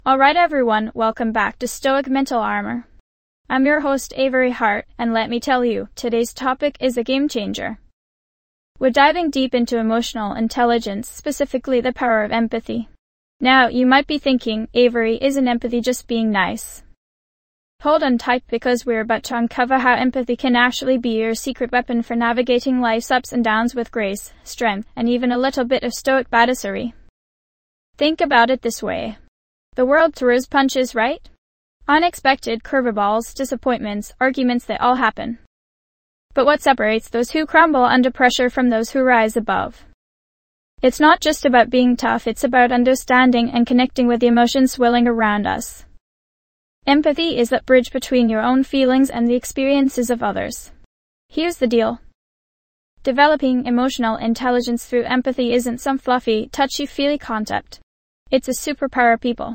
Alright everyone, welcome back to Stoic Mental Armor. I'm your host Avery Hart, and let me tell you, today's topic is a game changer. We're diving deep into emotional intelligence, specifically the power of empathy. Now, you might be thinking, Avery, isn't empathy just being nice? Hold on tight because we're about to uncover how empathy can actually be your secret weapon for navigating life's ups and downs with grace, strength, and even a little bit of stoic badassery. Think about it this way. The world throws punches, right? Unexpected curveballs, disappointments, arguments, they all happen. But what separates those who crumble under pressure from those who rise above? It's not just about being tough, it's about understanding and connecting with the emotions swirling around us. Empathy is that bridge between your own feelings and the experiences of others. Here's the deal. Developing emotional intelligence through empathy isn't some fluffy, touchy-feely concept. It's a superpower, people.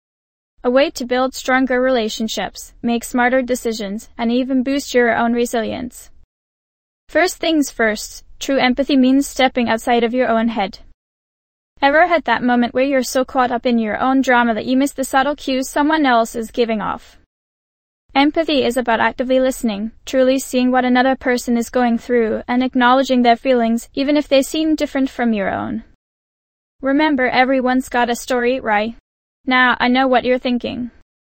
A way to build stronger relationships, make smarter decisions, and even boost your own resilience. First things first, true empathy means stepping outside of your own head. Ever had that moment where you're so caught up in your own drama that you miss the subtle cues someone else is giving off? Empathy is about actively listening, truly seeing what another person is going through, and acknowledging their feelings, even if they seem different from your own. Remember, everyone's got a story, right? Now, I know what you're thinking.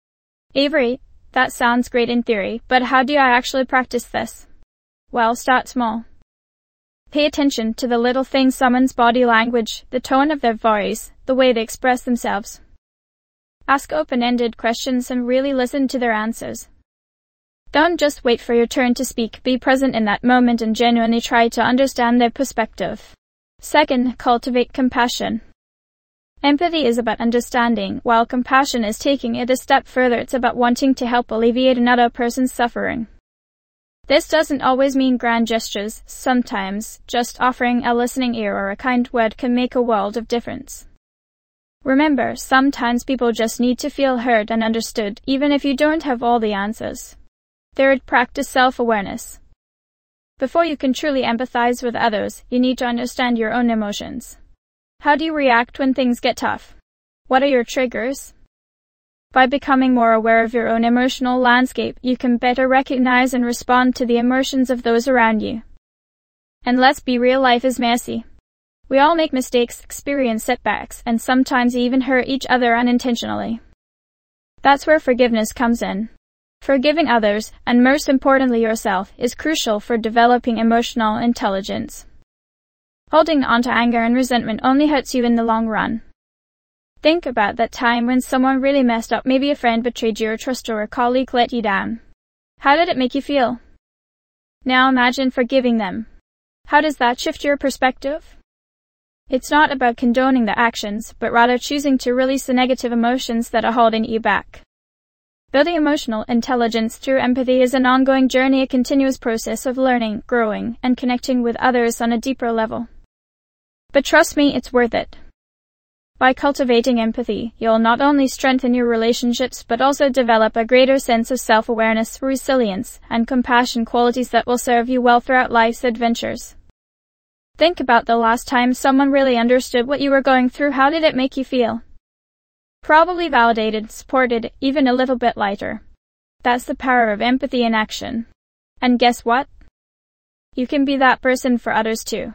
Avery, that sounds great in theory, but how do I actually practice this? Well, start small. Pay attention to the little things, someone's body language, the tone of their voice, the way they express themselves. Ask open-ended questions and really listen to their answers. Don't just wait for your turn to speak, be present in that moment and genuinely try to understand their perspective. Second, cultivate compassion. Empathy is about understanding, while compassion is taking it a step further. It's about wanting to help alleviate another person's suffering. This doesn't always mean grand gestures. Sometimes, just offering a listening ear or a kind word can make a world of difference. Remember, sometimes people just need to feel heard and understood, even if you don't have all the answers. Third, practice self-awareness. Before you can truly empathize with others, you need to understand your own emotions. How do you react when things get tough? What are your triggers? By becoming more aware of your own emotional landscape, you can better recognize and respond to the emotions of those around you. And let's be real, life is messy. We all make mistakes, experience setbacks, and sometimes even hurt each other unintentionally. That's where forgiveness comes in. Forgiving others, and most importantly yourself, is crucial for developing emotional intelligence. Holding on to anger and resentment only hurts you in the long run. Think about that time when someone really messed up, maybe a friend betrayed your trust or a colleague let you down. How did it make you feel? Now imagine forgiving them. How does that shift your perspective? It's not about condoning the actions, but rather choosing to release the negative emotions that are holding you back. Building emotional intelligence through empathy is an ongoing journey, a continuous process of learning, growing, and connecting with others on a deeper level. But trust me, it's worth it. By cultivating empathy, you'll not only strengthen your relationships but also develop a greater sense of self-awareness, resilience, and compassion, qualities that will serve you well throughout life's adventures. Think about the last time someone really understood what you were going through. How did it make you feel? Probably validated, supported, even a little bit lighter. That's the power of empathy in action. And guess what? You can be that person for others too.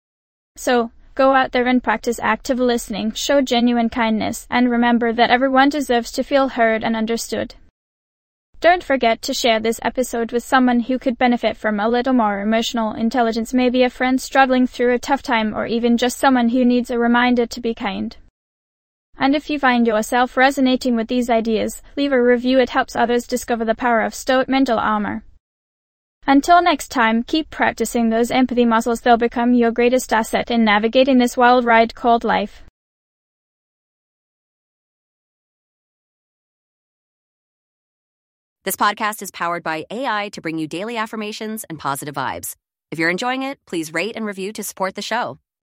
So, go out there and practice active listening, show genuine kindness, and remember that everyone deserves to feel heard and understood. Don't forget to share this episode with someone who could benefit from a little more emotional intelligence, maybe a friend struggling through a tough time, or even just someone who needs a reminder to be kind. And if you find yourself resonating with these ideas, leave a review. It helps others discover the power of Stoic mental armor. Until next time, keep practicing those empathy muscles. They'll become your greatest asset in navigating this wild ride called life. This podcast is powered by AI to bring you daily affirmations and positive vibes. If you're enjoying it, please rate and review to support the show.